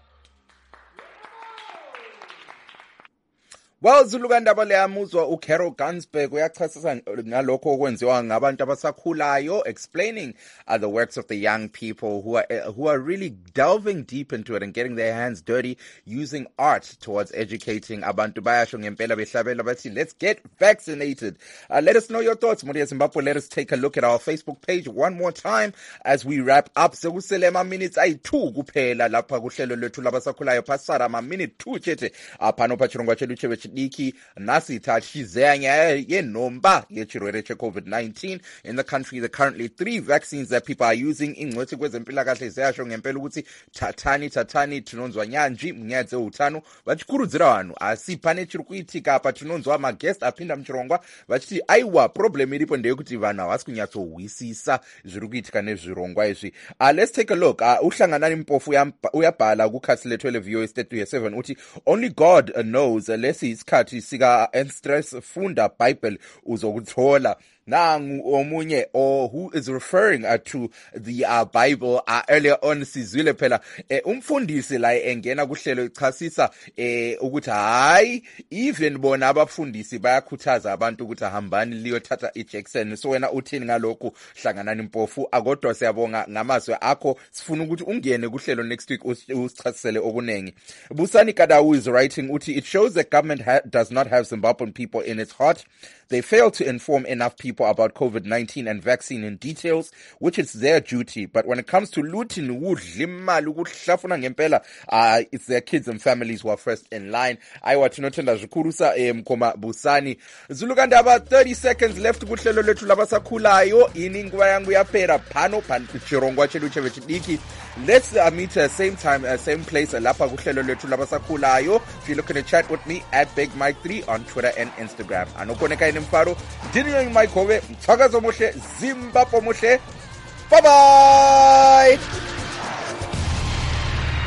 Well, Zulukandaba leyamuzwa uCarol Gunsberg uyachasisa ngalokho okwenziwa ngabantu abasakhulayo, explaining the works of the young people who are really delving deep into it and getting their hands dirty using art towards educating abantu bayasho ngempela behlabela bathi let's get vaccinated. Let us know your thoughts, Muria Zimbabwe. Let us take a look at our Facebook page one more time as we wrap up. Sekusele ama minutes ayi-2 kuphela lapha kuhlelo lwethu labasakhulayo pasara ama minute 2 chete phano pachirongwa chedu Niki Nasita Shizanya Yenomba Yechirwere COVID-19 in the country. There are currently 3 vaccines that people are using in kwezempilakahle ziyasho ngempela ukuthi tatani tinonzwa nyanji mnyadze utano vachikurudzira vanhu asi pane chiri kuitika apa tinonzwa maguest apinda muchirongwa vachiti aiwa problem iripo ndeyekuti vanhu havasi kunyatsohwisisa zviri kuitika nezvirongwa izvi. Let's take a look. Uhlangana Mpofu uyabhala kukhasi lethu le-VOA State 7 uthi only God knows lesi isikhathi sika and stress funda Bible uzokuthola nangu omunye who is referring to the Bible. Earlier on sizwile phela umfundisi la engena kuhlelo ichasisa ukuthi hayi even bona abafundisi bayakhuthaza abantu ukuthi ahambani liyothatha iJackson. So wena uthini ngalokho? Hlanganani impofu. Akodwa siyabonga ngamazwe akho, sifuna ukuthi ungene kuhlelo next week usichasisele okunengi. Busani Kadawu is writing uthi it shows that government does not have Zimbabwean people in its heart. They fail to inform enough people about COVID-19 and vaccine in details, which is their duty. But when it comes to looting, it's their kids and families who are first in line. Aiwa tinotenda zikurusa mkoma Busani. Zuluganda about 30 seconds left kuhlelo letu labasakhulayo. Iningwa yangu ya pera pano chirongwa chedu chevechidiki. Let's meet at same time, same place lapha kuhlelo letu labasakhulayo. If you're looking to chat with me at Big Mike 3 on Twitter and Instagram. Anokoneka Mfaro, Diniyo Mike Hove, Mthakazo Moshe, Zimbabwe Moshe. Bye bye!